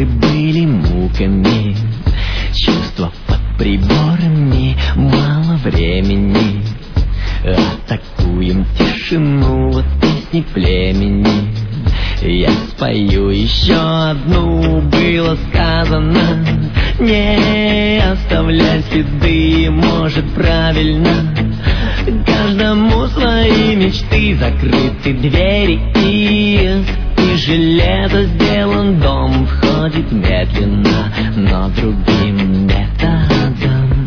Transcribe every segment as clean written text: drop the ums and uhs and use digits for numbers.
минуты были муками, чувства под приборами, мало времени. Атакуем тишину, вот песни племени. Я спою еще одну, было сказано: не оставляй следы, может, правильно. Каждому свои мечты, закрыты двери и железо сделан дом. Входит медленно, но другим методом.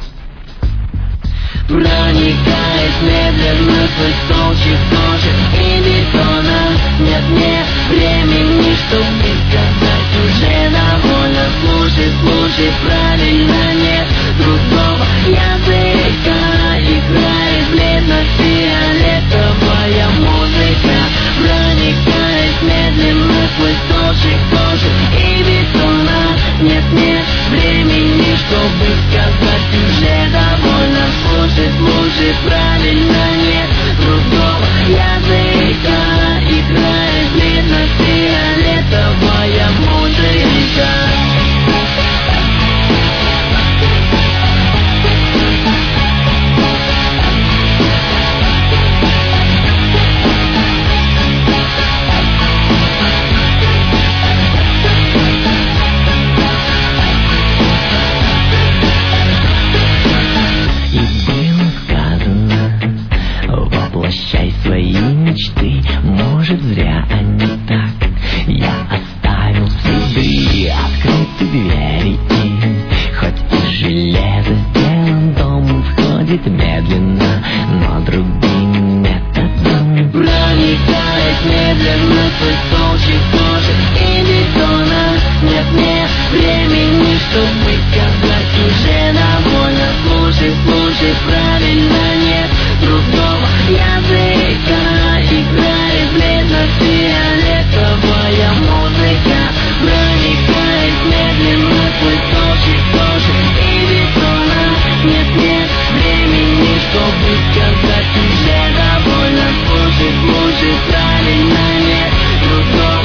Проникает медленно сквозь толщи кожи и бетона. Нет мне времени, чтобы сказать, уже довольно. Слушай, слушай, правильно, нет другого языка. Играет бледно-фиолетовая музыка. Проникает медленно сквозь толщи кожи и бетона. Нет мне времени, чтобы сказать, уже довольно. Слушай, слушай, правильно, нет другого языка. Играет бледно-фиолетовая музыка. Воплощай свои мечты, может, зря они так. Я оставил следы, открыты двери, и хоть из железа сделан дом, входит медленно, но другим методом. Проникает медленно сквозь толщи кожи и бетона. Нет мне времени, чтобы сказать, уже довольно. Слушай, слушай, правильно, нет другого языка. Играет бледно-фиолетовая музыка. Проникает медленно сквозь толщи кожи и бетона. Нет мне времени, чтобы сказать, уже довольно. Слушай, слушай, правильно, нет другого